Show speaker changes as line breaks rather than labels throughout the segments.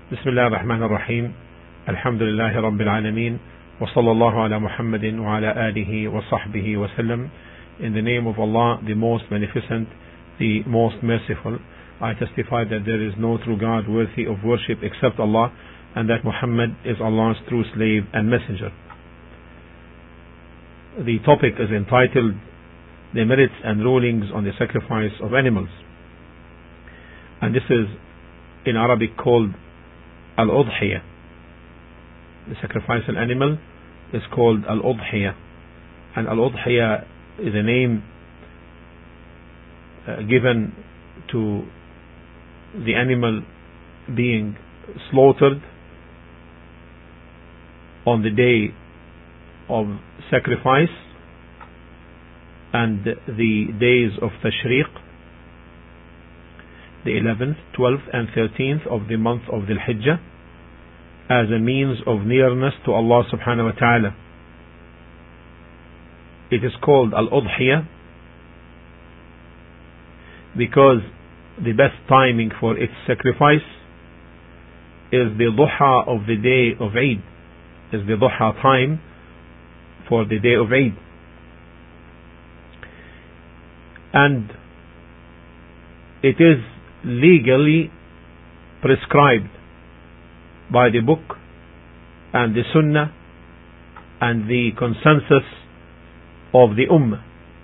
بسم الله الرحمن الرحيم الحمد لله رب العالمين وصلى الله على محمد وعلى آله وصحبه وسلم. In the name of Allah, the most beneficent, the most merciful, I testify that there is no true God worthy of worship except Allah, and that Muhammad is Allah's true slave and messenger. The topic is entitled The Merits and Rulings on the Sacrifice of Animals, and this is in Arabic called Al-Udhiyah. The sacrificial animal is called Al-Udhiyah, and Al-Udhiyah is a name given to the animal being slaughtered on the day of sacrifice and the days of Tashriq, the 11th, 12th and 13th of the month of Dhul Hijjah, as a means of nearness to Allah subhanahu wa ta'ala. It is called Al-Udhiyah because the best timing for its sacrifice is the duha of the day of Eid, is the duha time for the day of Eid. And it is legally prescribed by the book and the sunnah and the consensus of the ummah.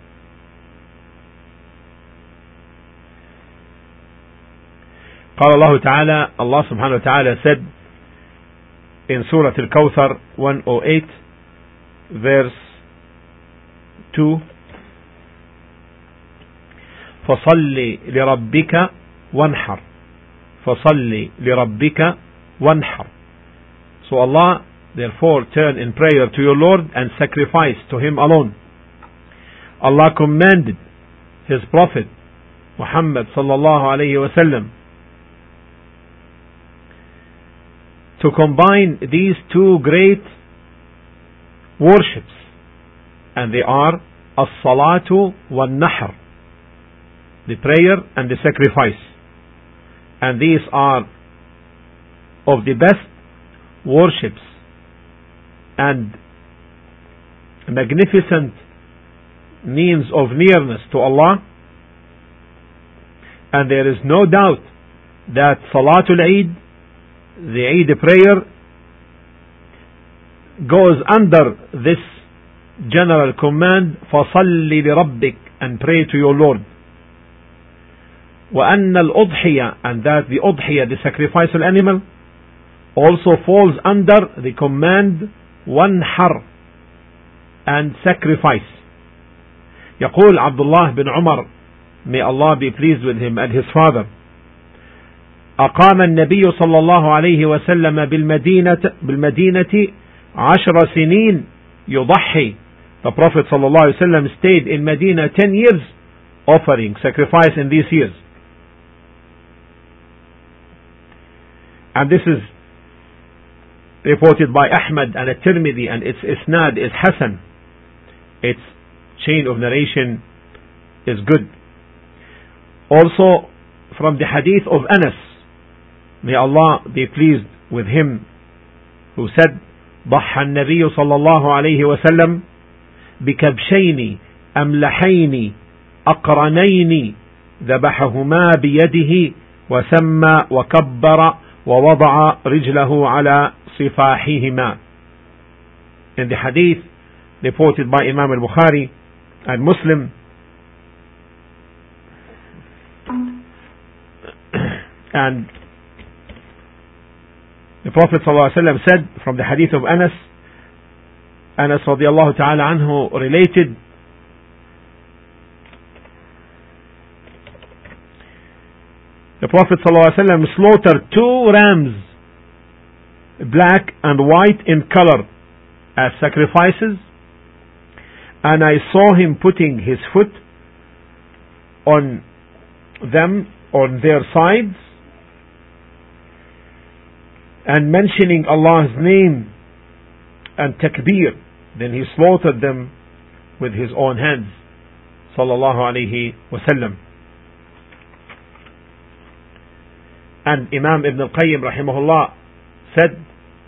قال الله تعالى, Allah subhanahu wa ta'ala said in Surah Al-Kawthar 108 verse 2, فصل لربك وانحر, فصل لربك وانحر. So Allah therefore turn in prayer to your Lord and sacrifice to Him alone. Allah commanded His Prophet Muhammad sallallahu alayhi wa sallam to combine these two great worships, and they are as-salatu wal-nahr, the prayer and the sacrifice, and these are of the best worships and magnificent means of nearness to Allah. And there is no doubt that Salatul Eid, the Eid prayer, goes under this general command, فَصَلِّ لِرَبِّكَ, and pray to your Lord. وَأَنَّ الْأُضْحِيَةَ, and that the Udhiyah, the sacrificial animal, also falls under the command وَانْحَرْ, and sacrifice. يقول عبد الله بن عمر, may Allah be pleased with him and his father, أقام النبي صلى الله عليه وسلم بالمدينة 10 سنين يضحي. The Prophet صلى الله عليه وسلم stayed in Medina 10 years offering sacrifice in these years. And this is reported by Ahmad and At-Tirmidhi, and its isnad is Hasan. Its chain of narration is good. Also from the hadith of Anas, may Allah be pleased with him, who said, ضحى النبي صلى الله عليه وسلم بكبشين أملحين أقرنين ذبحهما بيده وسمى وكبر ووضع رجله على صفاحهما. In the hadith reported by Imam al-Bukhari and Muslim, and the Prophet ﷺ said, from the hadith of Anas radiallahu ta'ala anhu related, the Prophet ﷺ slaughtered 2 rams, black and white in color, as sacrifices, and I saw him putting his foot on them, on their sides, and mentioning Allah's name and takbir. Then he slaughtered them with his own hands, sallallahu alayhi wasallam. And Imam Ibn al-Qayyim rahimahullah said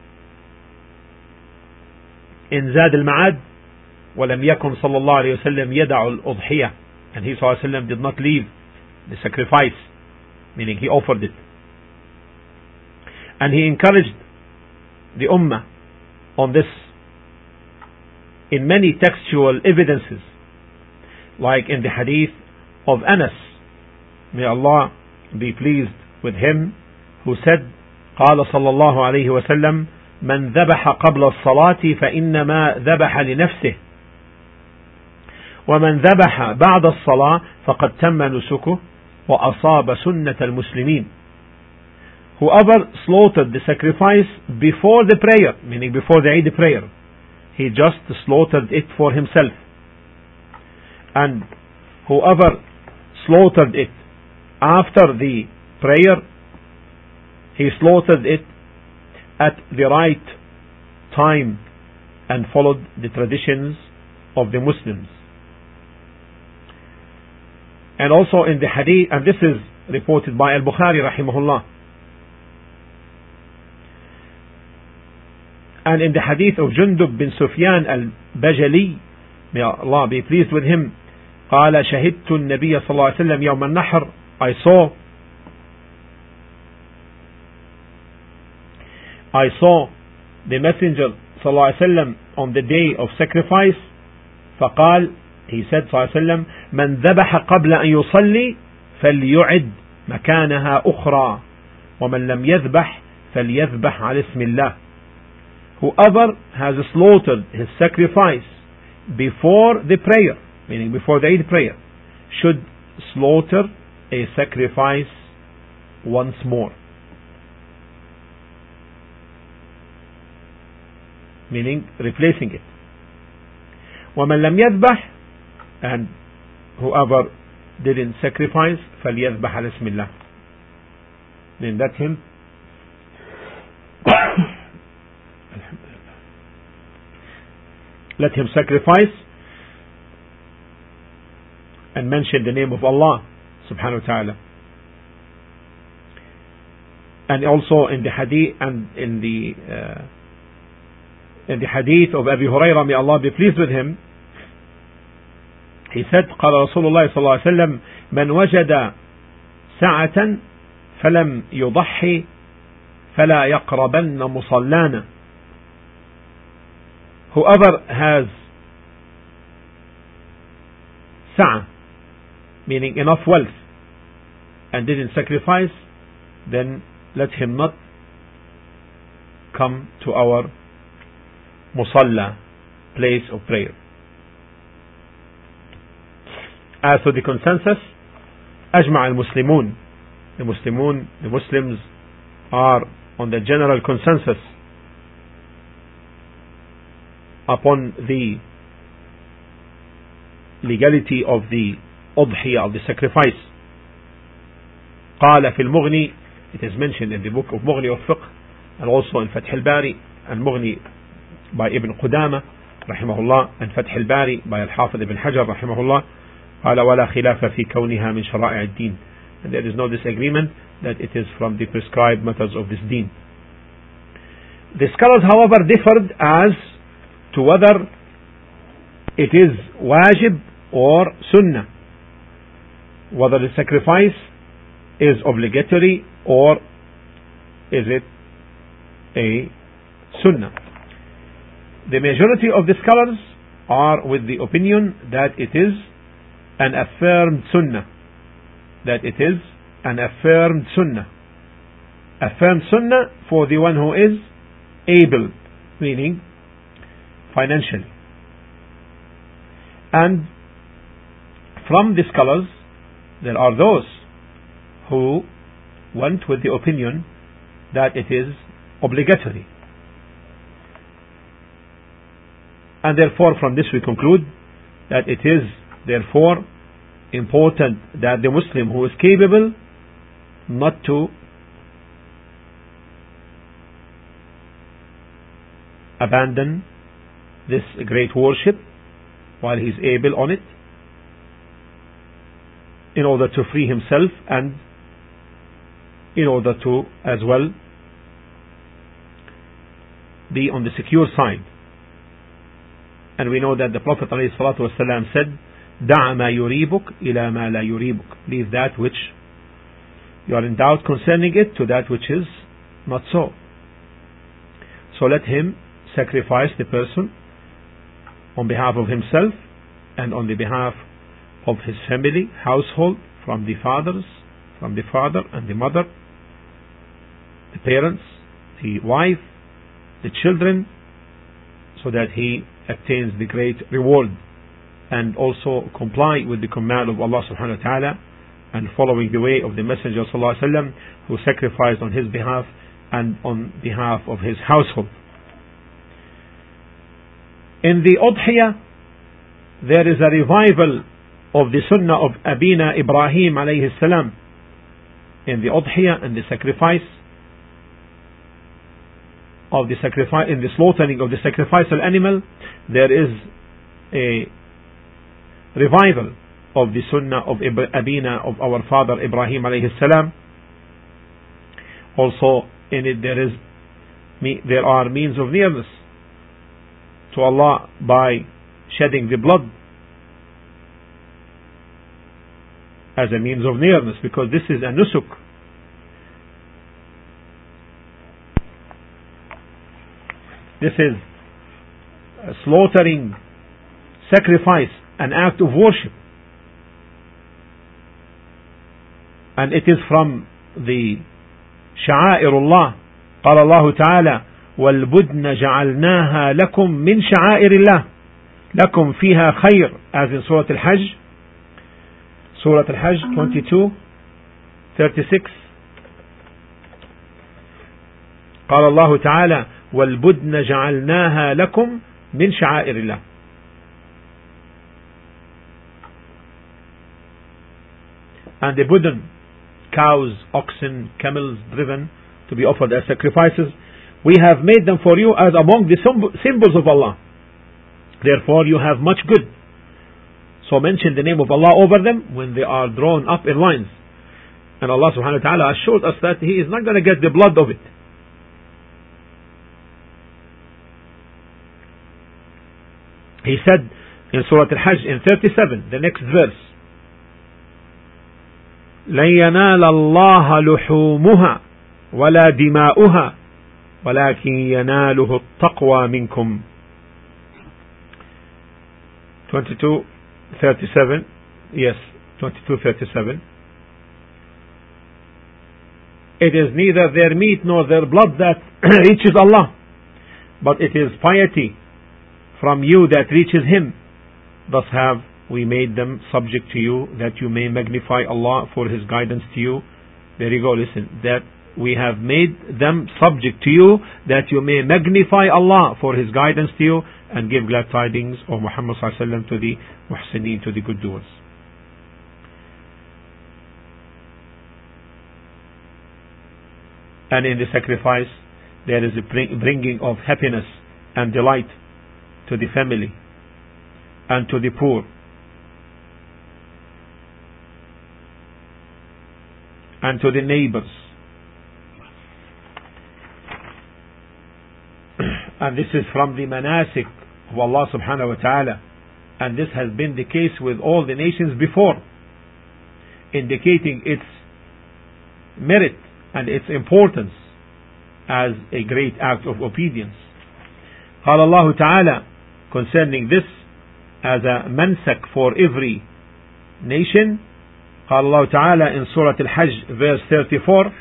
in Zad al-Ma'ad, وَلَمْ يَكُنْ صلى الله عليه وسلم يَدَعُ الْأُضْحِيَةِ, and he sallallahu alayhi wa sallam did not leave the sacrifice, meaning he offered it. And he encouraged the Ummah on this in many textual evidences, like in the hadith of Anas, may Allah be pleased with him, who said, قال صلى الله عليه وسلم من ذبح قبل الصلاة فإنما ذبح لنفسه ومن ذبح بعد الصلاة فقد تم نسكه وأصاب سنة المسلمين. Whoever slaughtered the sacrifice before the prayer, meaning before the Eid prayer, he just slaughtered it for himself. And whoever slaughtered it after the prayer, he slaughtered it at the right time and followed the traditions of the Muslims. And also in the hadith, and this is reported by Al-Bukhari rahimahullah, and in the hadith of Jundub bin Sufyan al-Bajali, may Allah be pleased with him, قال شهدت النبي صلى الله عليه وسلم يوم النحر, I saw the Messenger صلى الله عليه وسلم on the day of sacrifice. فقال, he said صلى الله عليه وسلم, من ذبح قبل أن يصلي فليعد مكانها أخرى ومن لم يذبح فليذبح على اسم الله. Whoever has slaughtered his sacrifice before the prayer, meaning before the Eid prayer, should slaughter a sacrifice once more, meaning replacing it. وَمَنْ لَمْ يَذْبَحْ, and whoever didn't sacrifice, فَلْيَذْبَحْ عَلَى اسْمِ اللَّهِ, then let him let him sacrifice and mention the name of Allah subhanahu wa ta'ala. And also in the hadith, and in the hadith of Abi Hurairah, may Allah be pleased with him, he said, قال رسول الله صلى الله عليه وسلم من وجد ساعة فلم يضحي فلا يقربن مصلانا. Whoever has sa'a, meaning enough wealth, and didn't sacrifice, then let him not come to our musalla, place of prayer. As for the consensus, أجمع المسلمون, the Muslims are on the general consensus upon the legality of the udhiyah, of the sacrifice. قال في المغني, it is mentioned in the book of Mughni of Fiqh, and also in Fath al-Bari, and Mughni by Ibn Qudama rahimahullah, and Fath al-Bari by Al-Hafidh Ibn Hajar rahimahullah, قال ولا خلاف في كونها من شرائع الدين, and there is no disagreement that it is from the prescribed matters of this deen. The scholars, however, differed as to whether it is wajib or sunnah, whether the sacrifice is obligatory or is it a sunnah. The majority of the scholars are with the opinion that it is an affirmed sunnah, that it is an affirmed sunnah. Affirmed sunnah for the one who is able, meaning financially. And from the scholars, there are those who went with the opinion that it is obligatory. And therefore, from this we conclude that it is therefore important that the Muslim who is capable not to abandon this great worship while he is able on it, in order to free himself and in order to as well be on the secure side. And we know that the Prophet ﷺ said, دع ما يريبك إلى ما لا يريبك. Leave that which you are in doubt concerning it to that which is not so. So let him sacrifice the person on behalf of himself and on the behalf of his family, household, from the father and the mother, the parents, the wife, the children, so that he obtains the great reward, and also comply with the command of Allah subhanahu wa ta'ala and following the way of the Messenger sallallahu alaihi wasallam, who sacrificed on his behalf and on behalf of his household. In the Udhiyah, there is a revival of the sunnah of Abina Ibrahim alayhi salam. In the Udhiyah and the sacrifice of the sacrifice, in the slaughtering of the sacrificial animal, there is a revival of the sunnah of Abina, of our father Ibrahim alayhi salam. Also in it there are means of nearness to Allah by shedding the blood as a means of nearness, because this is a nusuk. This is a slaughtering, sacrifice, an act of worship, and it is from the sha'airullah. قال الله تعالى والبدن جعلناها لكم من شعائر الله لكم فيها خير, as in Surah Al-Hajj, Surah Al-Hajj 22:36. قال الله تعالى والبدن جعلناها لكم من شعائر الله. And the budn, cows, oxen, camels driven to be offered as sacrifices, we have made them for you as among the symbols of Allah. Therefore you have much good. So mention the name of Allah over them when they are drawn up in lines. And Allah subhanahu wa ta'ala assured us that He is not going to get the blood of it. He said in Surah Al-Hajj in 37, the next verse, لن ينال الله لحومها ولا دماؤها ولكن يناله التقوى منكم. 22:37. Yes, 22:37. It is neither their meat nor their blood that reaches Allah, but it is piety from you that reaches Him. Thus have we made them subject to you, that you may magnify Allah for His guidance to you. There you go, listen. That we have made them subject to you, that you may magnify Allah for His guidance to you, and give glad tidings, O Muhammad sallallahu alaihi wasallam, to the muhsineen, to the good doers. And in the sacrifice, there is a bringing of happiness and delight to the family and to the poor, and to the neighbors. And this is from the manasik of Allah subhanahu wa ta'ala, and this has been the case with all the nations before, indicating its merit and its importance as a great act of obedience. قال الله تعالى concerning this as a mansak for every nation. قال الله تعالى in Surah Al-Hajj verse 34,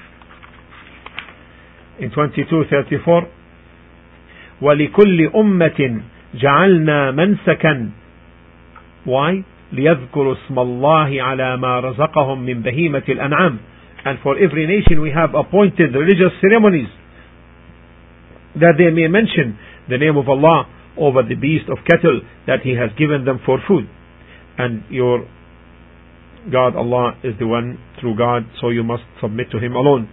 in 22:34, وَلِكُلِّ أُمَّةٍ جَعَلْنَا مَنْسَكًا. Why? لِيَذْكُرُوا اسْمَ اللَّهِ عَلَى مَا رَزَقَهُمْ مِنْ بَهِيمَةِ الْأَنْعَامِ. And for every nation we have appointed religious ceremonies, that they may mention the name of Allah over the beast of cattle that He has given them for food. And your God Allah is the one true God, so you must submit to Him alone.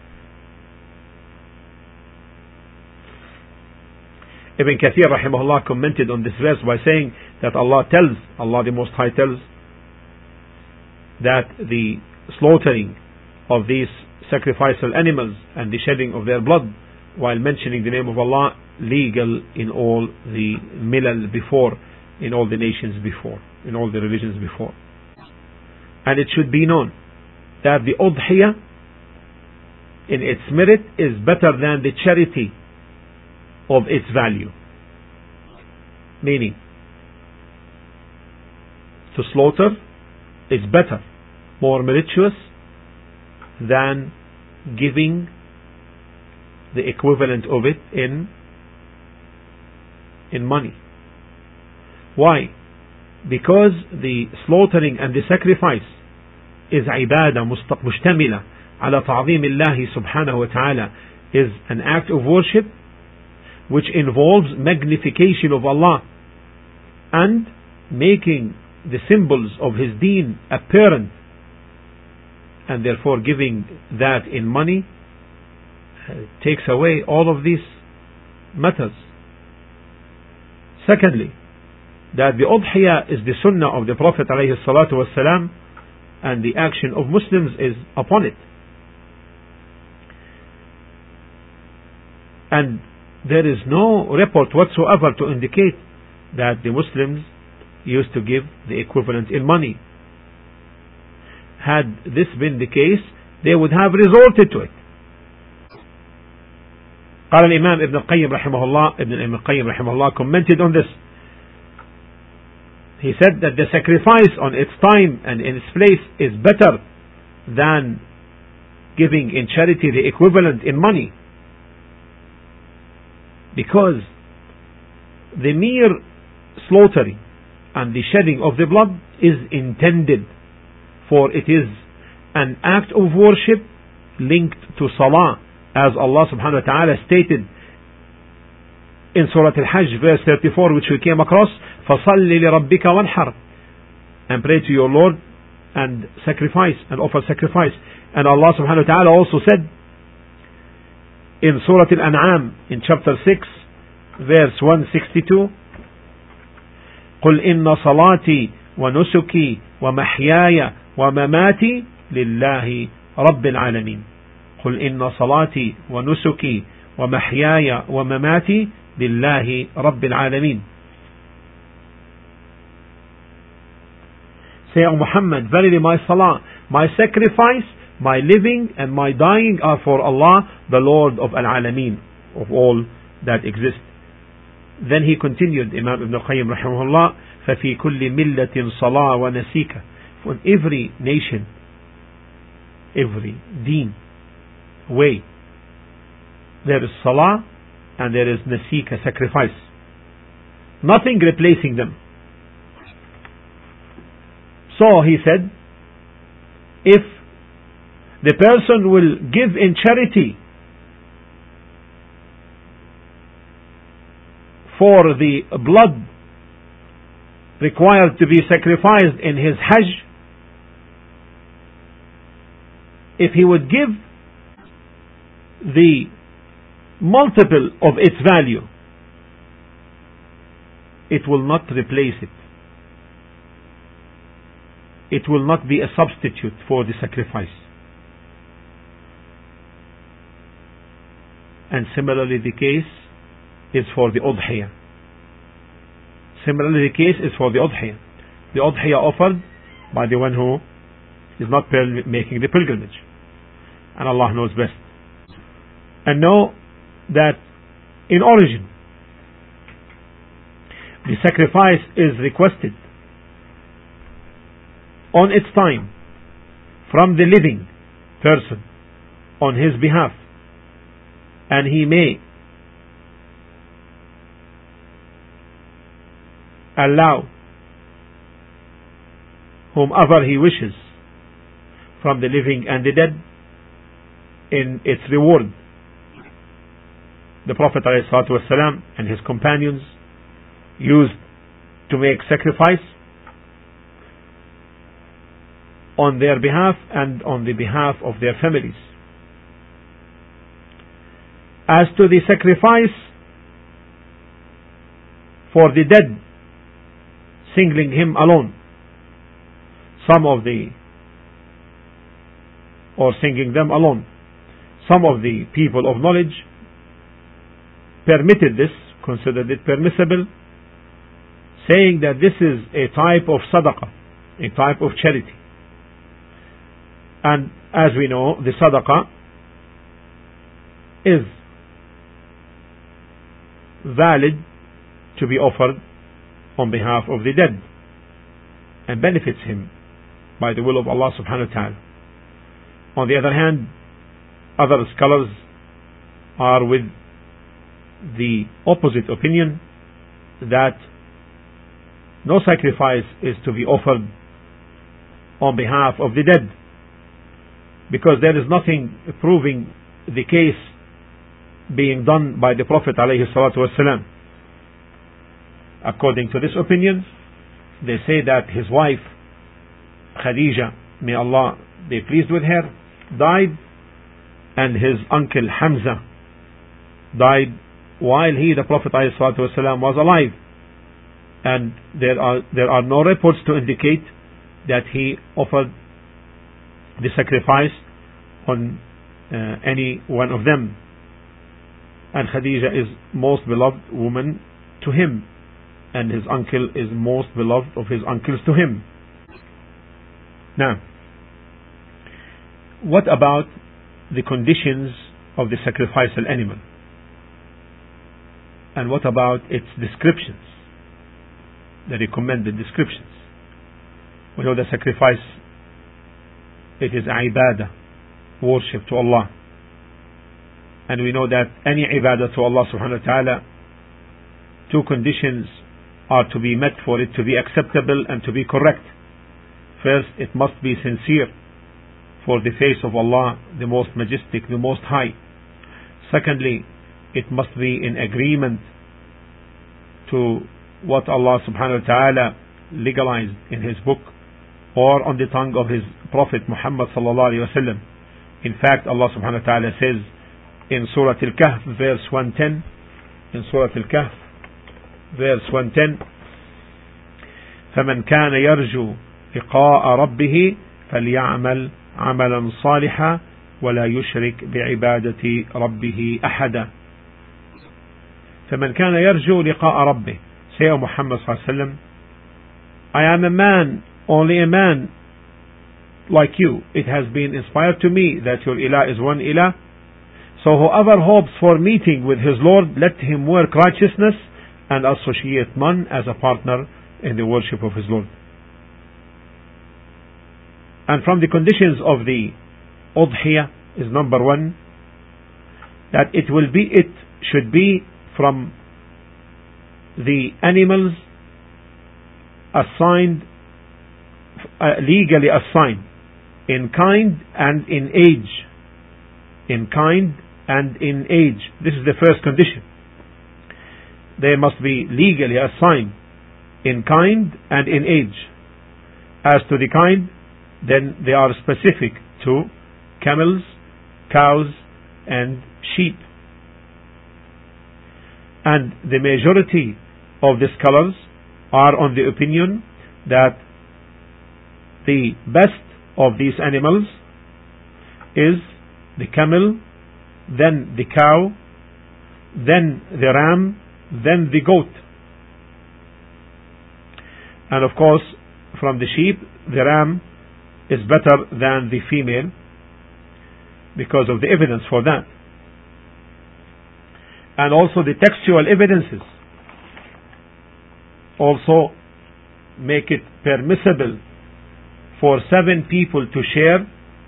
Ibn Kathir rahimahullah commented on this verse by saying that Allah the Most High tells that the slaughtering of these sacrificial animals and the shedding of their blood while mentioning the name of Allah legal in all the milal before, in all the nations before, in all the religions before. And it should be known that the udhiyah in its merit is better than the charity of its value. Meaning, to slaughter is better, more meritorious than giving the equivalent of it in money. Why? Because the slaughtering and the sacrifice is ibadah مشتملة على تعظيم الله سبحانه وتعالى, is an act of worship which involves magnification of Allah and making the symbols of His deen apparent, and therefore giving that in money takes away all of these matters. Secondly, that the udhiyah is the sunnah of the Prophet alayhi salatu wasalam, and the action of Muslims is upon it. And there is no report whatsoever to indicate that the Muslims used to give the equivalent in money. Had this been the case, they would have resorted to it. قال الإمام ابن القيم رحمه الله, Ibn al-Qayyim رحمه الله commented on this. He said that the sacrifice on its time and in its place is better than giving in charity the equivalent in money, because the mere slaughtering and the shedding of the blood is intended, for it is an act of worship linked to salah, as Allah subhanahu wa ta'ala stated in Surah Al-Hajj verse 34, which we came across, فَصَلِّ لِرَبِّكَ وَانْحَرْ, and pray to your Lord and sacrifice and offer sacrifice. And Allah subhanahu wa ta'ala also said in Surah Al-An'am in chapter 6 verse 162, قُلْ إِنَّ صَلَاتِي وَنُسُكِي وَمَحْيَايَ وَمَمَاتِي لِلَّهِ رَبِّ الْعَالَمِينَ. قُلْ إِنَّ صَلَاتِي وَنُسُكِي وَمَحْيَايَ وَمَمَاتِي لِلَّهِ رَبِّ الْعَالَمِينَ. Say, O Muhammad, verily my salah, my sacrifice, my living and my dying are for Allah, the Lord of Al-Alameen, of all that exist. Then he continued, Imam Ibn al-Qayyim rahimahullah, فَفِي كُلِّ مِلَّةٍ صَلَاةٍ وَنَسِيكَ. For every nation, every deen, way, there is salah and there is nasika, sacrifice. Nothing replacing them. So he said, if the person will give in charity for the blood required to be sacrificed in his Hajj, if he would give the multiple of its value, it will not replace it. It will not be a substitute for the sacrifice. And similarly the case is for the udhiyah. Similarly the case is for the udhiyah. The udhiyah offered by the one who is not making the pilgrimage. And Allah knows best. And know that in origin the sacrifice is requested on its time from the living person on his behalf, and he may allow whomever he wishes from the living and the dead in its reward. The Prophet ﷺ and his companions used to make sacrifice on their behalf and on the behalf of their families. As to the sacrifice for the dead, singling him alone, singing them alone, some of the people of knowledge permitted this, considered it permissible, saying that this is a type of sadaqah, a type of charity. And as we know, the sadaqah is valid to be offered on behalf of the dead and benefits him by the will of Allah subhanahu wa ta'ala. On the other hand, other scholars are with the opposite opinion, that no sacrifice is to be offered on behalf of the dead, because there is nothing proving the case being done by the Prophet ﷺ. According to this opinion, they say that his wife Khadija, may Allah be pleased with her, died, and his uncle Hamza died while he, the Prophet ﷺ, was alive. And there are no reports to indicate that he offered the sacrifice on any one of them. And Khadija is most beloved woman to him, and his uncle is most beloved of his uncles to him. Now, what about the conditions of the sacrificial animal? And what about its descriptions, the recommended descriptions? We know the sacrifice, it is ibadah, worship to Allah. And we know that any ibadah to Allah subhanahu wa ta'ala, two conditions are to be met for it to be acceptable and to be correct. First, it must be sincere for the face of Allah, the most majestic, the most high. Secondly, it must be in agreement to what Allah subhanahu wa ta'ala legalized in his book or on the tongue of his Prophet Muhammad sallallahu alayhi wa sallam. In fact, Allah subhanahu wa ta'ala says in Surah Al-Kahf verse 110, in Surah Al-Kahf verse 110, فَمَنْ كَانَ يَرْجُو لِقَاءَ رَبِّهِ فَلْيَعْمَلْ عَمَلًا صَالِحًا وَلَا يُشْرِكْ بِعِبَادَةِ رَبِّهِ أَحَدًا. فَمَنْ كَانَ يَرْجُو لِقَاءَ رَبِّهِ. Say, O Muhammad sallallahu alaihi wasallam, I am a man, only a man like you. It has been inspired to me that your ilah is one ilah. So whoever hopes for meeting with his Lord, let him work righteousness and associate none as a partner in the worship of his Lord. And from the conditions of the udhiyah is number one, that it should be from the animals assigned, legally assigned, in kind and in age. In kind and in age. This is the first condition. They must be legally assigned in kind and in age. As to the kind, then they are specific to camels, cows, and sheep. And the majority of the scholars are on the opinion that the best of these animals is the camel, then the cow, then the ram, then the goat. And of course, from the sheep, the ram is better than the female because of the evidence for that. And also the textual evidences also make it permissible for 7 people to share,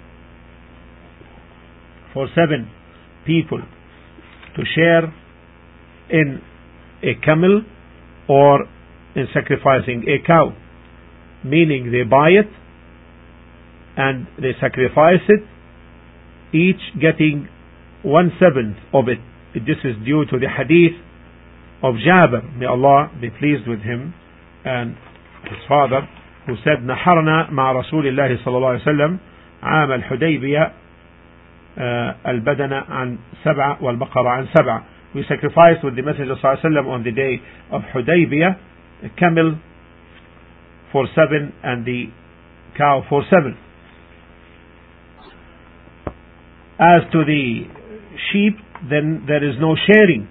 in a camel or in sacrificing a cow, meaning they buy it and they sacrifice it, each getting 1/7 of it. This is due to the hadith of Jabir, may Allah be pleased with him and his father, who said, نحرنا مع رسول الله صلى الله عليه وسلم عام الحديبية البدن عن 7 والبقرة عن 7. We sacrificed with the Messenger صلى الله عليه وسلم on the day of Hudaybiyah a camel for 7 and the cow for 7. As to the sheep, then there is no sharing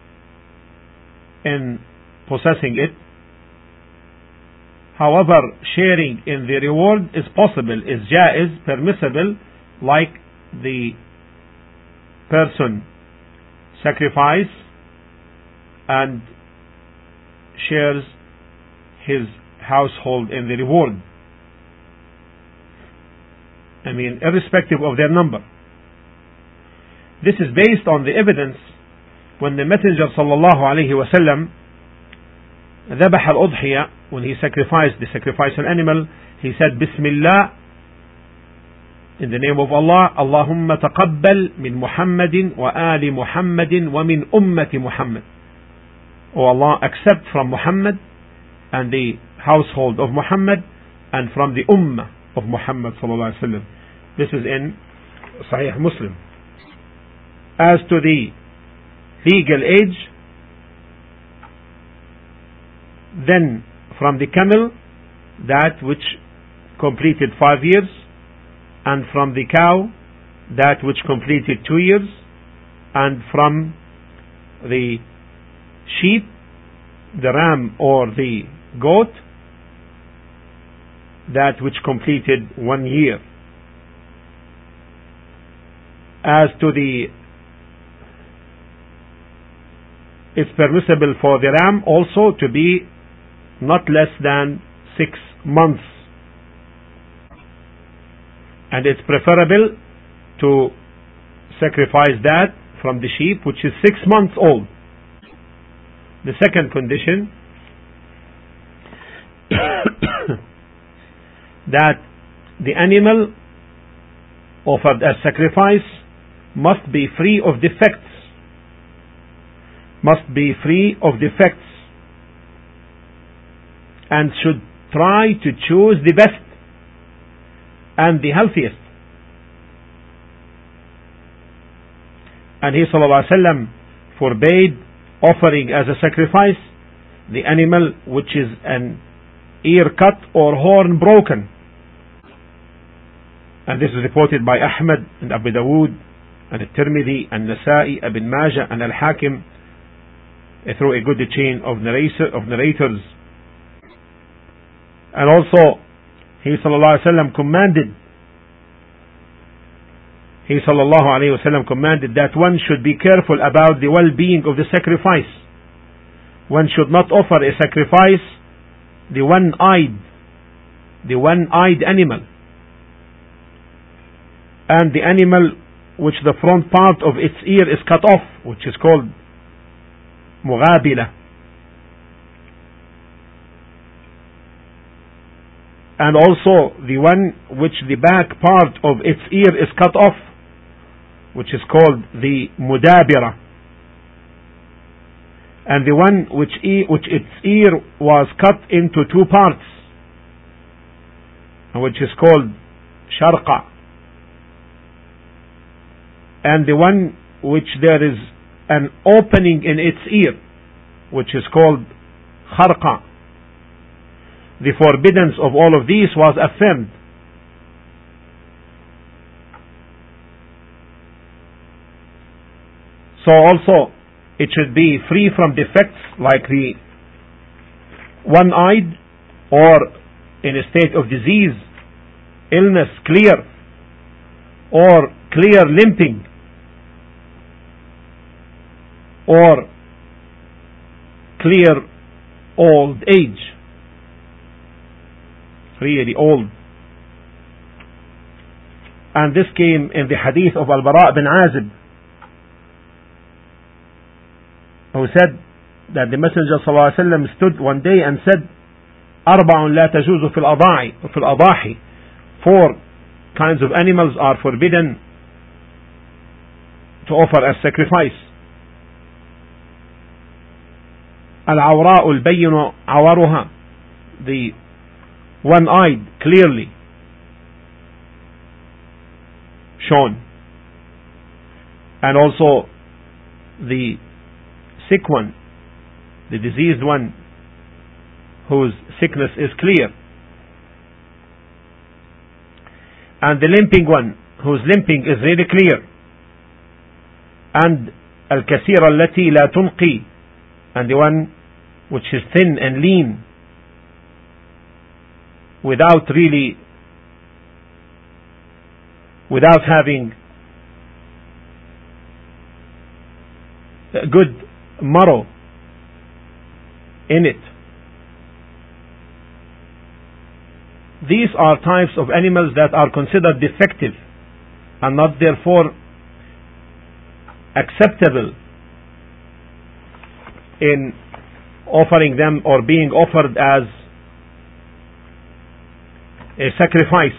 in possessing it. However, sharing in the reward is possible, is jaiz, permissible, like the person sacrifice and shares his household in the reward. I mean, irrespective of their number. This is based on the evidence when the Messenger sallallahu alaihi wasallam ذبح الأضحية, when he sacrificed the sacrificial animal, he said Bismillah, in the name of Allah, Allahumma taqabbal min Muhammadin wa ali Muhammadin wa min ummati Muhammad. O Allah, accept from Muhammad and the household of Muhammad and from the ummah of Muhammad sallallahu alaihi wasallam. This is in Sahih Muslim. As to the legal age, then from the camel, that which completed 5 years, and from the cow, that which completed 2 years, and from the sheep, the ram or the goat, that which completed 1 year. As to the, it's permissible for the ram also to be not less than 6 months, and it's preferable to sacrifice that from the sheep which is 6 months old. The second condition that the animal offered as sacrifice must be free of defects, and should try to choose the best and the healthiest. And he sallallahu alaihi wasallam forbade offering as a sacrifice the animal which is an ear cut or horn broken. And this is reported by Ahmad and Abu Dawood and At-Tirmidhi and Nasa'i, Ibn Majah and Al-Hakim through a good chain of narrators. And also he sallallahu alaihi wasallam commanded that one should be careful about the well-being of the sacrifice. One should not offer a sacrifice the one-eyed animal, and the animal which the front part of its ear is cut off, which is called mughabila. And also the one which the back part of its ear is cut off, which is called the mudabira. And the one which its ear was cut into 2 parts, which is called sharqa. And the one which there is an opening in its ear, which is called kharqa. The forbiddance of all of these was affirmed. So also it should be free from defects like the one-eyed, or in a state of disease, illness, clear, or clear limping, or clear old age, really old. And this came in the hadith of Al-Bara bin Azib, who said that the Messenger sallallahu alaihi wasallam stood one day and said, أربع لا تجوز في الأضاحي. 4 kinds of animals are forbidden to offer as sacrifice. العوراء البين عورها, the one-eyed, clearly shown, and also the sick one, the diseased one, whose sickness is clear, and the limping one, whose limping is really clear, and الكثيرة التي لا تنقي, and the one which is thin and lean without having a good marrow in it. These are types of animals that are considered defective and not therefore acceptable in offering them or being offered as a sacrifice.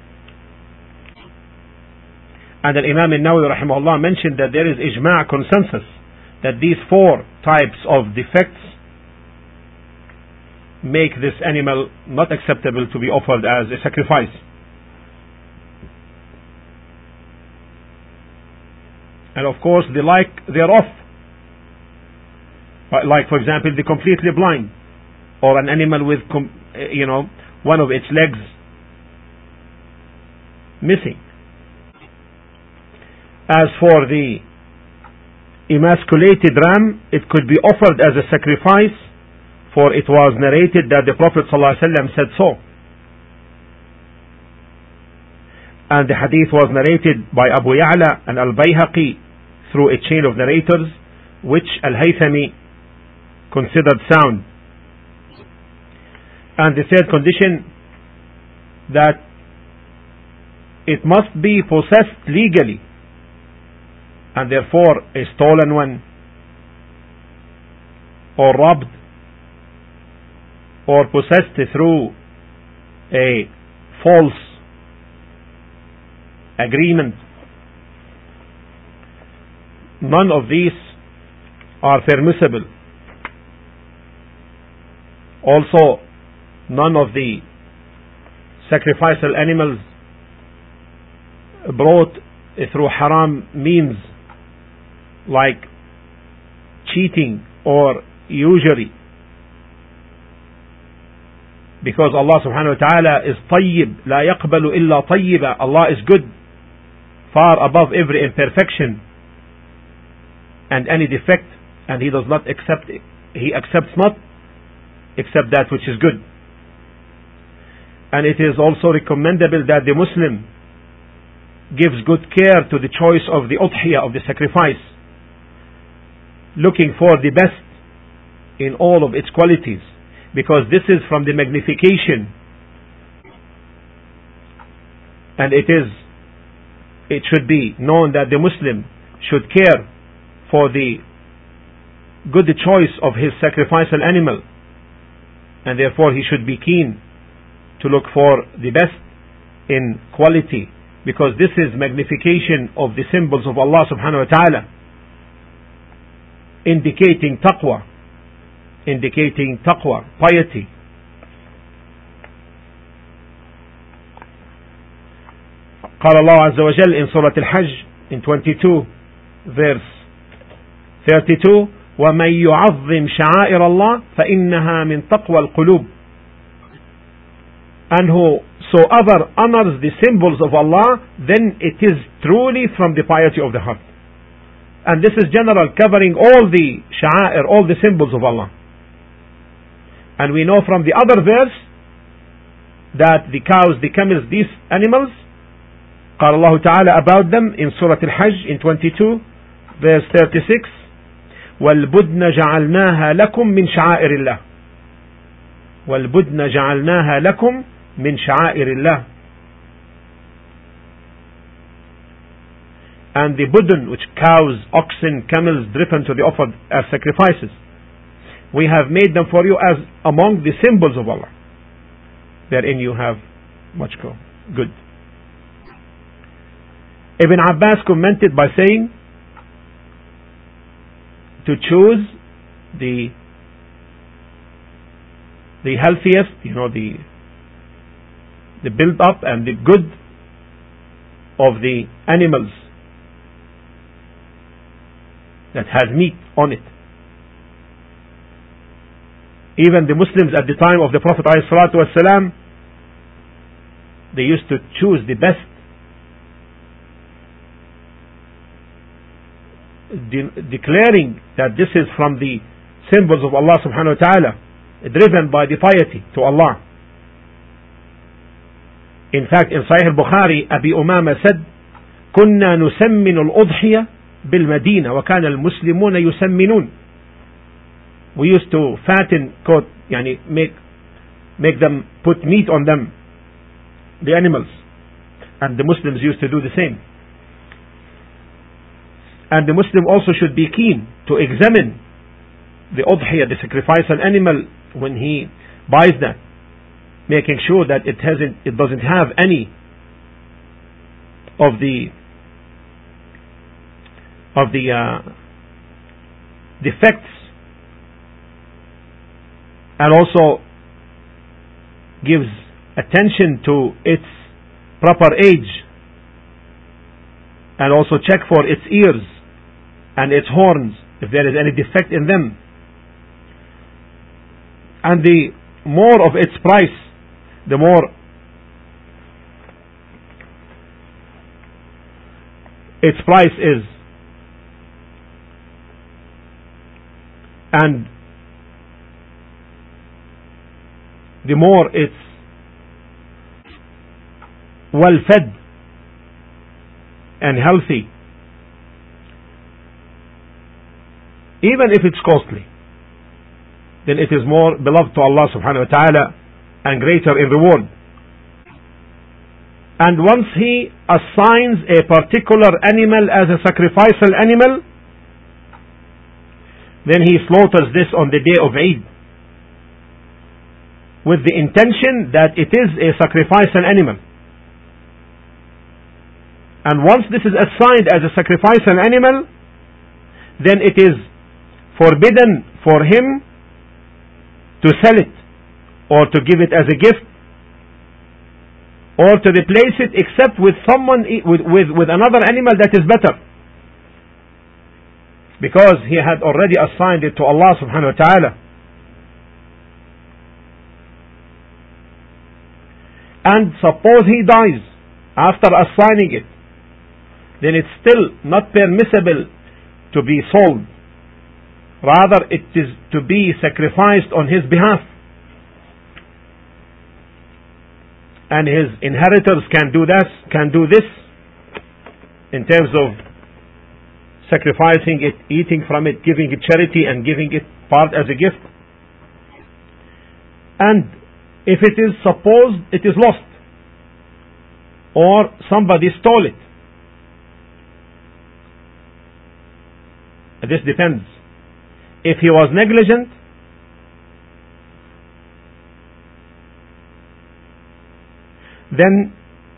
And Imam al-Nawawi rahimahullah mentioned that there is ijma' consensus that these 4 types of defects make this animal not acceptable to be offered as a sacrifice. And of course the like thereof, like for example the completely blind, or an animal with one of its legs missing. As for the emasculated ram, it could be offered as a sacrifice, for it was narrated that the Prophet ﷺ said so. And the hadith was narrated by Abu Ya'la and Al-Bayhaqi through a chain of narrators, which Al-Haythami considered sound. And the third condition, that it must be possessed legally, and therefore a stolen one, or robbed, or possessed through a false agreement. None of these are permissible. Also, none of the sacrificial animals brought through haram means, like cheating or usury, because Allah subhanahu wa ta'ala is tayyib, la yaqbalu illa tayyiba. Allah is good, far above every imperfection and any defect, and He does not accept it. He accepts not except that which is good. And it is also recommendable that the Muslim gives good care to the choice of the udhiyah, of the sacrifice, looking for the best in all of its qualities, because this is from the magnification, and it should be known that the Muslim should care for the good choice of his sacrificial animal, and therefore he should be keen to look for the best in quality, because this is magnification of the symbols of Allah subhanahu wa ta'ala, indicating taqwa, piety. قال الله عز وجل in Surah Al-Hajj in 22 verse 32, وَمَنْ يُعَظِّمْ شَعَائِرَ اللَّهِ فَإِنَّهَا مِنْ تَقْوَى الْقُلُوبِ. And whosoever honors the symbols of Allah, then it is truly from the piety of the heart. And this is general, covering all the sha'air, all the symbols of Allah. And we know from the other verse that the cows, the camels, these animals, قال الله تعالى about them in Surah Al-Hajj in 22 verse 36, وَالْبُدْنَ جَعَلْنَاهَا لَكُمْ مِنْ شَعَائِرِ اللَّهِ. وَالْبُدْنَ جَعَلْنَاهَا لَكُمْ مِنْ شَعَائِرِ اللَّهِ. And the budun, which cows, oxen, camels driven to the offered as sacrifices, we have made them for you as among the symbols of Allah. Therein you have much good. Ibn Abbas commented by saying, to choose the healthiest, the build up and the good of the animals that has meat on it. Even the Muslims at the time of the Prophet ﷺ, they used to choose the best declaring that this is from the symbols of Allah subhanahu wa ta'ala, driven by the piety to Allah. In fact, in Sahih al-Bukhari, Abi Umama said, كنا نسمن الأضحية بالمدينة وكان المسلمون يسمنون. We used to fatten, يعني make them, put meat on them, the animals, and the Muslims used to do the same. And the Muslim also should be keen to examine the udhiyah, the sacrificial animal, when he buys that, making sure that it doesn't have any of the defects, and also gives attention to its proper age, and also check for its ears and its horns if there is any defect in them. And the more of its price, the more its price is, and the more it's well fed and healthy, even if it's costly, then it is more beloved to Allah subhanahu wa ta'ala and greater in reward. And once he assigns a particular animal as a sacrificial animal, then he slaughters this on the day of Eid, with the intention that it is a sacrificial animal. And once this is assigned as a sacrificial animal, then it is forbidden for him to sell it, or to give it as a gift, or to replace it, except with someone, with another animal that is better, because he had already assigned it to Allah subhanahu wa ta'ala. And suppose he dies after assigning it, then it's still not permissible to be sold. Rather, it is to be sacrificed on his behalf. And his inheritors can do this in terms of sacrificing it, eating from it, giving it charity, and giving it part as a gift. And if it is supposed it is lost, or somebody stole it, this depends. If he was negligent, then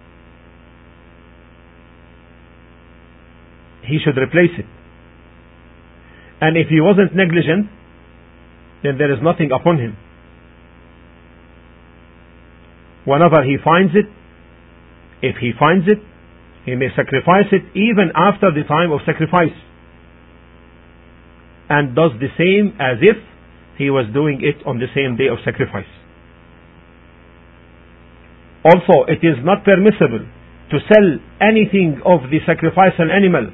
he should replace it. And if he wasn't negligent, then there is nothing upon him. Whenever he finds it, if he finds it, he may sacrifice it even after the time of sacrifice, and does the same as if he was doing it on the same day of sacrifice. Also, it is not permissible to sell anything of the sacrificial animal,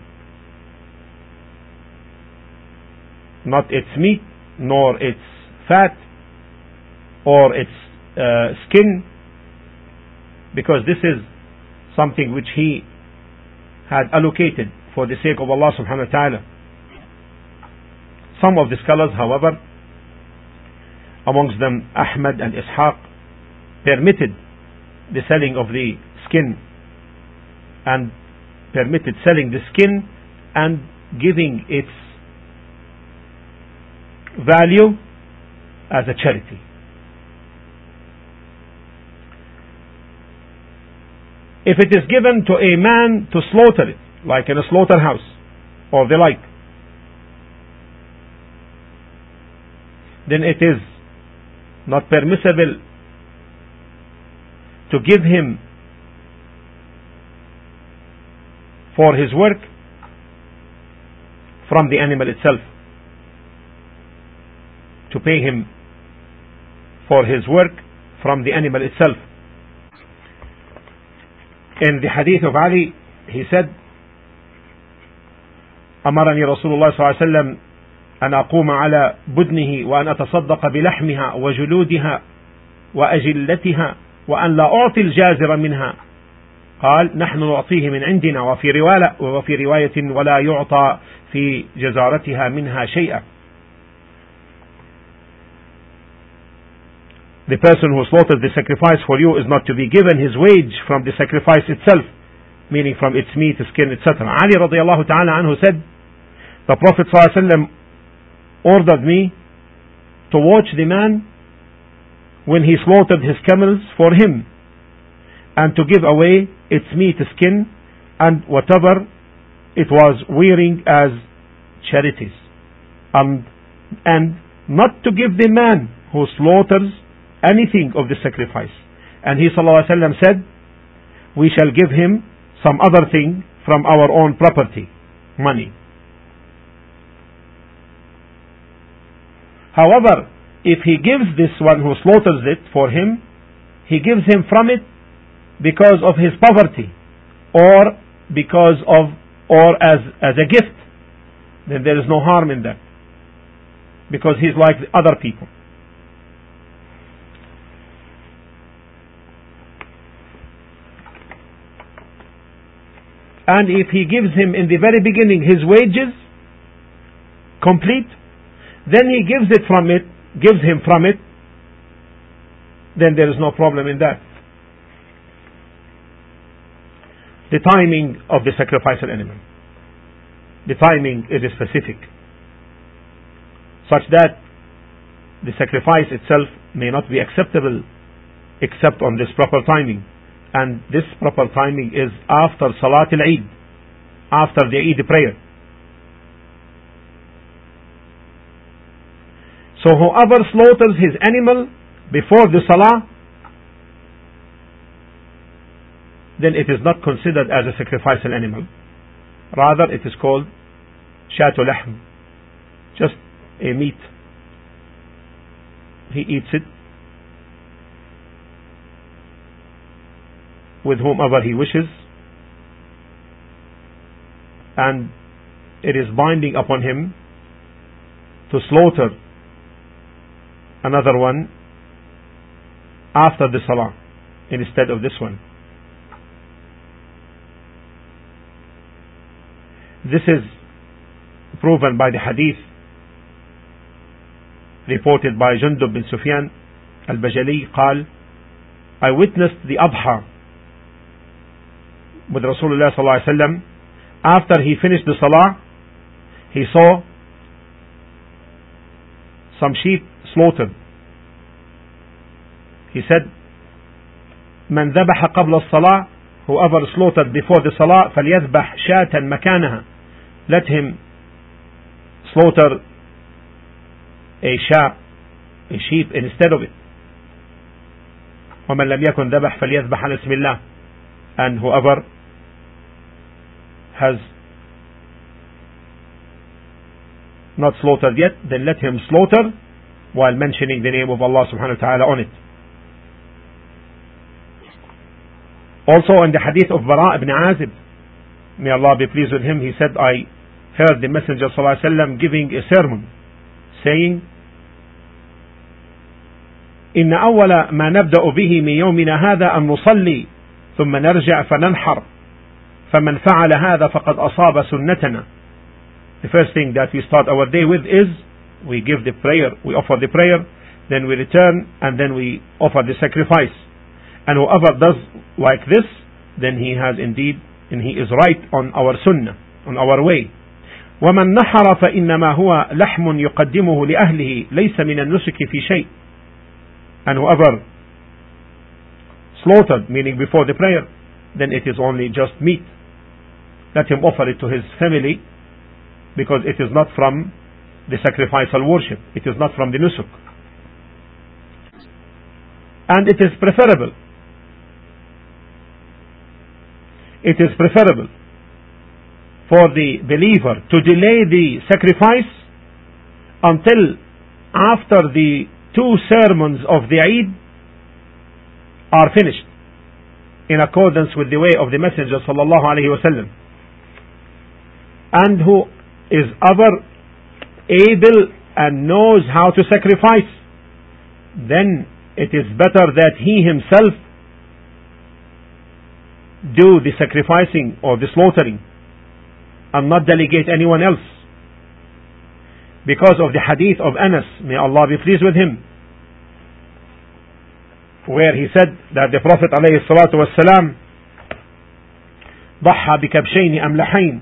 not its meat, nor its fat, or its skin, because this is something which he had allocated for the sake of Allah subhanahu wa ta'ala. Some of the scholars, however, amongst them Ahmad and Ishaq, permitted the selling of the skin, and permitted selling the skin and giving its value as a charity. If it is given to a man to slaughter it, like in a slaughterhouse or the like, then it is not permissible to give him for his work from the animal itself, to pay him for his work from the animal itself. In the hadith of Ali, he said, أمرني رسول الله صلى الله عليه وسلم أن أقوم على بدنه وأن أتصدق بلحمها وجلودها وأجلتها وأن لا أعطي الجازر منها. قال نحن نعطيه من عندنا، وفي رواية ولا يعطى في جزارتها منها شيئا. The person who slaughtered the sacrifice for you is not to be given his wage from the sacrifice itself, meaning from its meat, skin, etc. Ali radiallahu ta'ala anhu said, the Prophet sallallahu alaihi wasallam ordered me to watch the man when he slaughtered his camels for him, and to give away its meat, skin, and whatever it was wearing as charities, and not to give the man who slaughters anything of the sacrifice. And he sallallahu alaihi wasallam said, we shall give him some other thing from our own property, money. However, if he gives this one who slaughters it for him, he gives him from it because of his poverty, or as a gift, then there is no harm in that, because he's like other people. And if he gives him in the very beginning his wages complete, then he gives him from it, then there is no problem in that. The timing of the sacrificial animal. The timing is specific, such that the sacrifice itself may not be acceptable except on this proper timing. And this proper timing is after Salat al-Eid, after the Eid prayer. So whoever slaughters his animal before the Salah, then it is not considered as a sacrificial animal. Rather, it is called Shatu Lahm, just a meat. He eats it with whomever he wishes, and it is binding upon him to slaughter another one after the Salah instead of this one. This is proven by the hadith reported by Jundub bin Sufyan al-Bajali قال, I witnessed the Adha with Rasulullah sallallahu alaihi wasallam. After he finished the Salah, he saw some sheep slaughtered. He said, من ذبح قبل الصلاة, whoever slaughtered before the Salah, فليذبح شاة مكانها, let him slaughter a sheep instead of it. ومن لم يكن ذبح فليذبح على اسم الله, and whoever has not slaughtered yet, then let him slaughter while mentioning the name of Allah subhanahu wa ta'ala on it. Also in the hadith of Bara ibn Azib, may Allah be pleased with him, he said, I heard the Messenger sallallahu alaihi wasallam giving a sermon saying, إن أول ما نبدأ به من يومنا هذا أن نصلي ثم نرجع فننحر فمن فعل هذا فقد أصاب سنتنا. The first thing that we start our day with is we give the prayer, we offer the prayer, then we return, and then we offer the sacrifice. And whoever does like this, then he has indeed, and he is right on our sunnah, on our way. ومن نحر فإنما هو لحم يقدمه لأهله ليس من النسك في شيء. And whoever slaughtered, meaning before the prayer, then it is only just meat. Let him offer it to his family, because it is not from the sacrificial worship. It is not from the nusuk. And it is preferable. It is preferable for the believer to delay the sacrifice until after the 2 sermons of the Eid are finished, in accordance with the way of the Messenger sallallahu alaihi wasallam. And is ever able and knows how to sacrifice, then it is better that he himself do the sacrificing or the slaughtering and not delegate anyone else, because of the hadith of Anas, may Allah be pleased with him, where he said that the Prophet alayhi salatu wassalam ضحى بكبشين أملحين.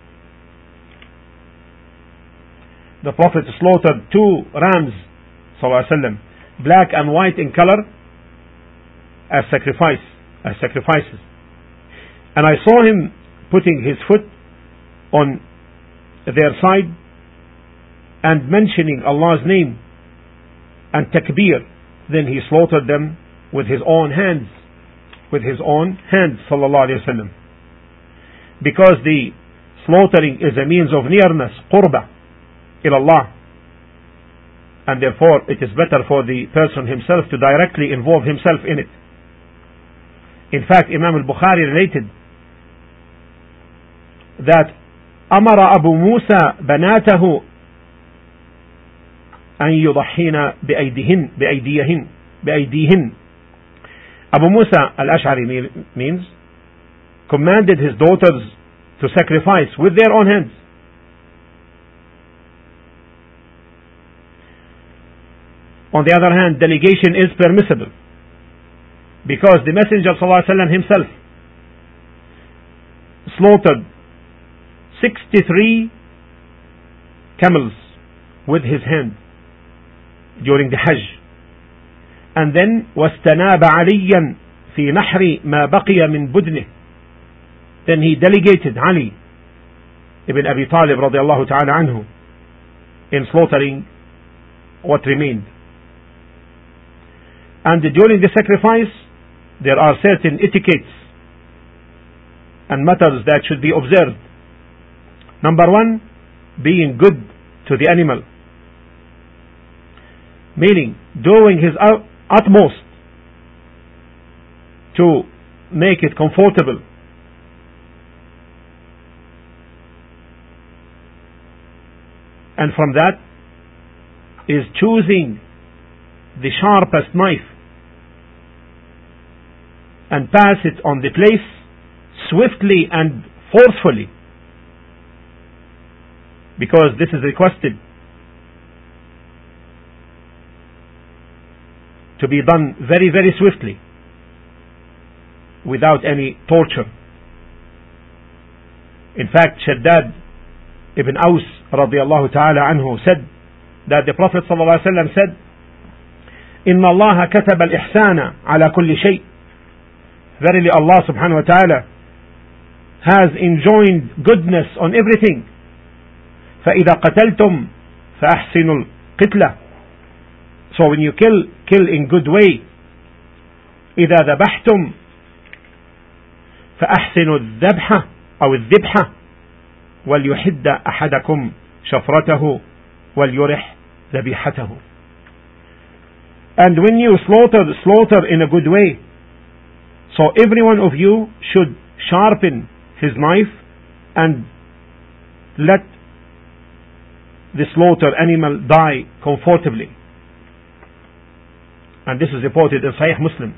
The Prophet slaughtered 2 rams sallallahu alaihi wasallam, black and white in color, as sacrifices. And I saw him putting his foot on their side and mentioning Allah's name and takbir. Then he slaughtered them with his own hands, sallallahu alaihi wasallam. Because the slaughtering is a means of nearness, qurba, ila Allah, and therefore it is better for the person himself to directly involve himself in it. In fact, Imam al-Bukhari related that أمر أبو موسى بناته أن يضحين بأيديهن. Abu Musa al-Ash'ari means commanded his daughters to sacrifice with their own hands. On the other hand, delegation is permissible, because the Messenger ﷺ himself slaughtered 63 camels with his hand during the Hajj. And then واستناب عليا في نحر ما بقي من بدنه. Then he delegated Ali ibn Abi Talib radiallahu ta'ala anhu in slaughtering what remained. And during the sacrifice there are certain etiquettes and matters that should be observed. Number 1, being good to the animal, meaning doing his utmost to make it comfortable. And from that is choosing the sharpest knife and pass it on the place swiftly and forcefully, because this is requested to be done very, very swiftly without any torture. In fact, Shaddad ibn Aus radiallahu ta'ala anhu said that the Prophet sallallahu alaihi wasallam said, إن الله كتب الإحسان على كل شيء. Verily Allah subhanahu wa ta'ala has enjoined goodness on everything. فإذا قتلتم فأحسنوا القتلة. So when you kill in good way. إذا ذبحتم فأحسنوا الذبحة أو الذبحة وليحد أحدكم شفرته وليرح ذبيحته. And when you slaughter in a good way. So every one of you should sharpen his knife and let the slaughtered animal die comfortably. And this is reported in Sahih Muslim.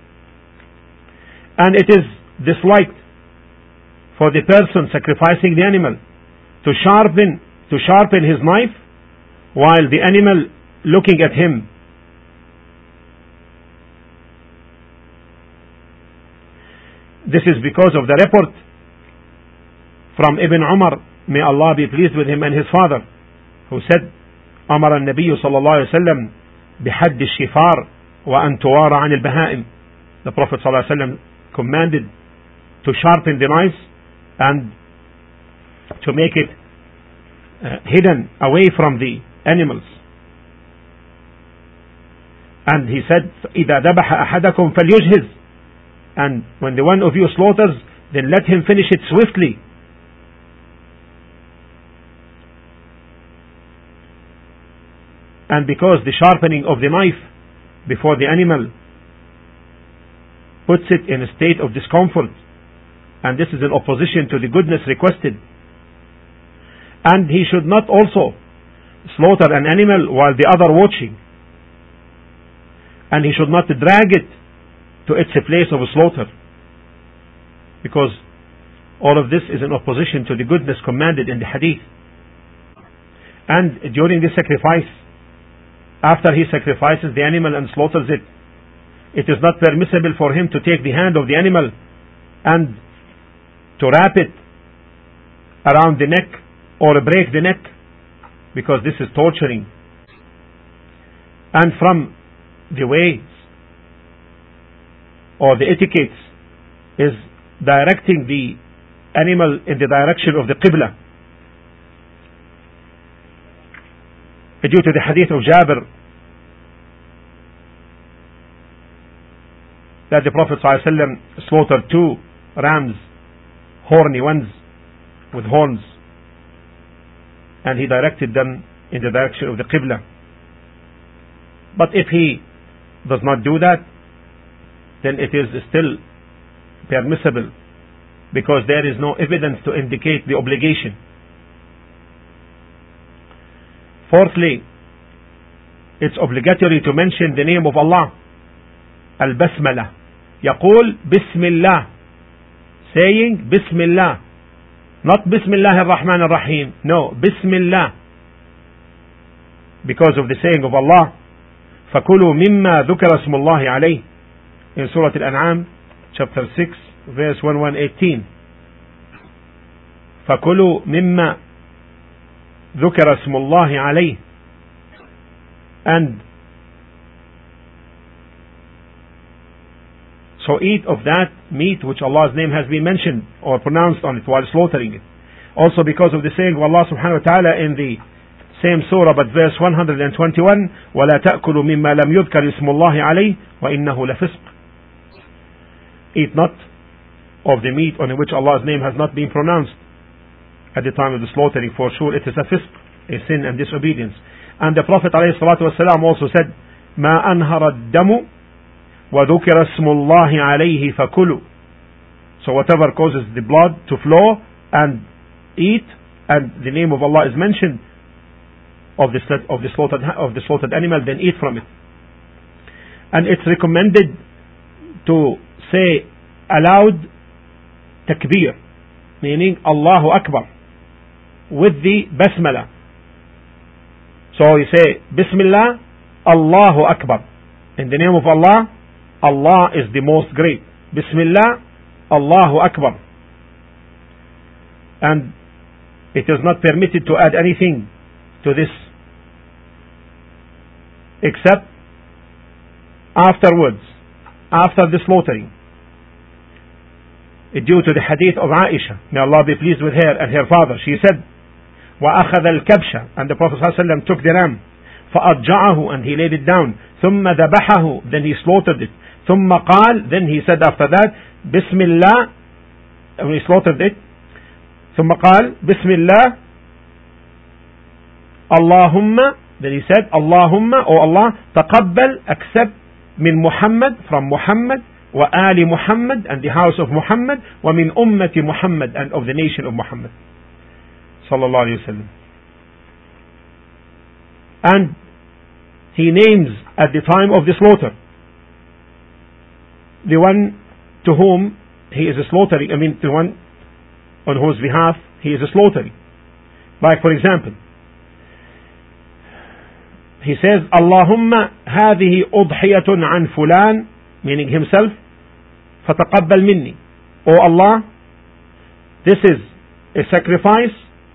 And it is disliked for the person sacrificing the animal to sharpen his knife while the animal looking at him. This is because of the report from Ibn Umar, may Allah be pleased with him and his father, who said, أمر النبي صلى الله عليه وسلم بحد الشفار وأن توارى عن البهائم. The Prophet صلى الله عليه وسلم commanded to sharpen the knives and to make it hidden away from the animals. And he said, إذا ذبح أحدكم فليجهز. And when the one of you slaughters, then let him finish it swiftly. And because the sharpening of the knife before the animal puts it in a state of discomfort, and this is in opposition to the goodness requested. And he should not also slaughter an animal while the other watching. And he should not drag it to its place of slaughter, because all of this is in opposition to the goodness commanded in the hadith. And during the sacrifice, after he sacrifices the animal and slaughters it, it is not permissible for him to take the hand of the animal and to wrap it around the neck or break the neck, because this is torturing. And from the ways or the etiquettes is directing the animal in the direction of the Qibla. Due to the hadith of Jabir, that the Prophet ﷺ slaughtered 2 rams, horny ones with horns, and he directed them in the direction of the Qibla. But if he does not do that, then it is still permissible, because there is no evidence to indicate the obligation. Fourthly, it's obligatory to mention the name of Allah. Al-Basmala. يقول بسم الله, saying Bismillah, not Bismillah ar-Rahman ar-Rahim. No, Bismillah, because of the saying of Allah, فَكُلُوا مِمَّا ذُكَرَ اسْمُ اللَّهِ عَلَيْهِ, in Surah Al-An'am, chapter 6, verse 1118. فَكُلُوا مِمَّا ذُكَرَ اسْمُ اللَّهِ عَلَيْهِ, and so eat of that meat which Allah's name has been mentioned or pronounced on it while slaughtering it. Also because of the saying of Allah subhanahu wa ta'ala in the same surah but verse 121, وَلَا تَأْكُلُوا مِمَّا لَمْ يُذْكَرِ اسْمُ اللَّهِ عَلَيْهِ وَإِنَّهُ لَفِسْقٌ. Eat not of the meat on which Allah's name has not been pronounced at the time of the slaughtering, for sure it is a fisq, a sin and disobedience. And the Prophet ﷺ also said, مَا أَنْهَرَ الدَّمُ وَذُكِرَ اسْمُ اللَّهِ عَلَيْهِ فَكُلُوا. So whatever causes the blood to flow and eat, and the name of Allah is mentioned of the slaughtered animal, then eat from it. And it's recommended to say aloud takbir, meaning Allahu Akbar, with the basmala. So you say Bismillah, Allahu Akbar, in the name of Allah. Allah is the most great. Bismillah, Allahu Akbar. And it is not permitted to add anything to this except afterwards, after the slaughtering. Due to the hadith of Aisha, may Allah be pleased with her and her father, she said, وَأَخَذَ الْكَبْشَ, and the Prophet ﷺ took the ram, فَأَضْجَعَهُ, and he laid it down, ثُمَّ ذَبَحَهُ, then he slaughtered it, ثُمَّ قَال, then he said after that, بِسْمِ اللَّهِ, when he slaughtered it, ثُمَّ قال بِسْمِ اللَّهِ اللَّهُمَّ, then he said, Allahumma, O Allah, تقبل, accept, min Muhammad, from Muhammad, wa ali Muhammad, and the house of Muhammad, wa min ummati Muhammad, and of the nation of Muhammad, sallallahu alayhi wa sallam. And he names at the time of the slaughter the one to whom he is slaughtering, the one on whose behalf he is slaughtering. Like for example, he says, Allahumma هذه أضحية عن فلان, meaning himself, فتقبل مني. O Allah, this is a sacrifice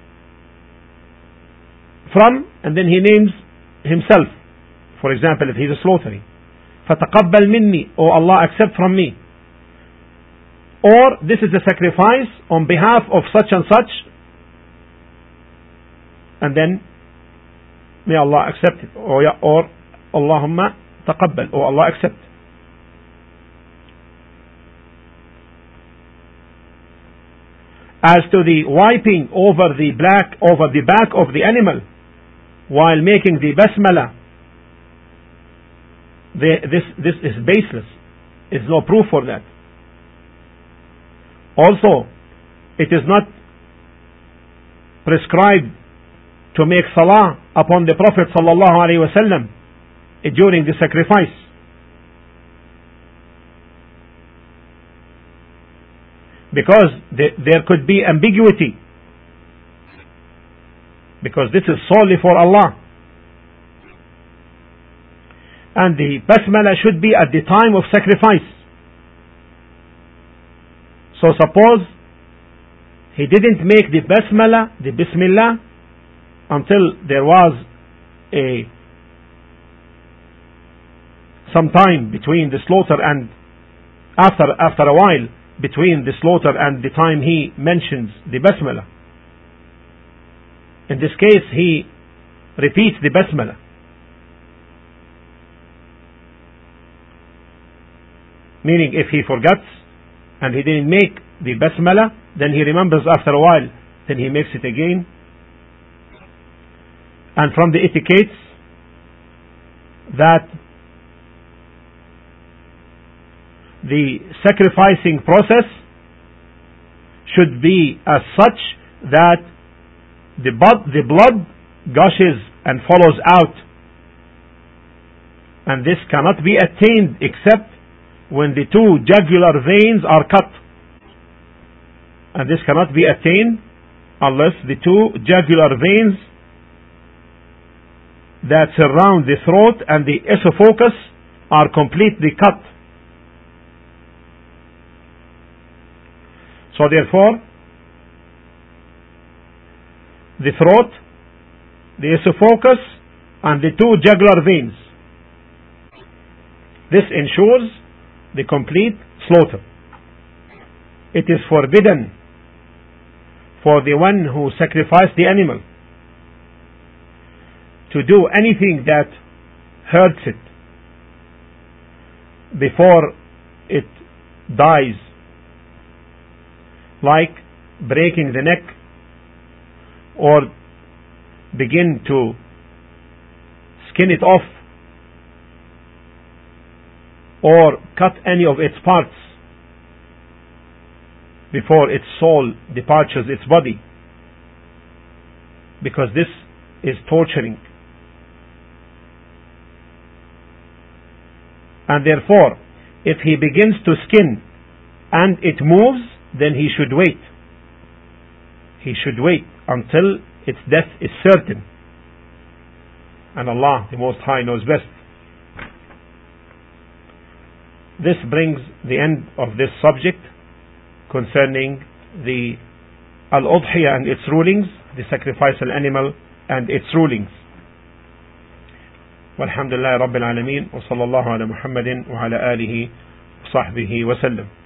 from, and then he names himself. For example, if he is slaughtering, فتقبل مني, O Allah, accept from me. Or this is a sacrifice on behalf of such and such, and then may Allah accept it. Or Allahumma taqabbal, O Allah, accept. As to the wiping over the back of the animal while making the basmala, this is baseless. There is no proof for that. Also, it is not prescribed to make salah upon the Prophet sallallahu alaihi wasallam during the sacrifice. Because there could be ambiguity, because this is solely for Allah, and the basmala should be at the time of sacrifice. So suppose he didn't make the basmala, the bismillah, until there was some time between the slaughter and after a while between the slaughter and the time he mentions the basmala. In this case, he repeats the basmala. Meaning, if he forgets and he didn't make the basmala, then he remembers after a while, then he makes it again. And from the etiquettes, that the sacrificing process should be as such that the blood gushes and follows out, and this cannot be attained except when the two jugular veins are cut, and this cannot be attained unless the two jugular veins that surround the throat and the esophagus are completely cut. So therefore, the throat, the esophagus, and the two jugular veins, this ensures the complete slaughter. It is forbidden for the one who sacrificed the animal to do anything that hurts it before it dies, like breaking the neck, or begin to skin it off, or cut any of its parts before its soul departures its body, because this is torturing. And therefore, if he begins to skin and it moves, then he should wait. He should wait until its death is certain. And Allah, the Most High, knows best. This brings the end of this subject concerning the Al-Udhiyah and its rulings, the sacrificial animal and its rulings. والحمد لله رب العالمين وصلى الله على محمد وعلى آله وصحبه وسلم.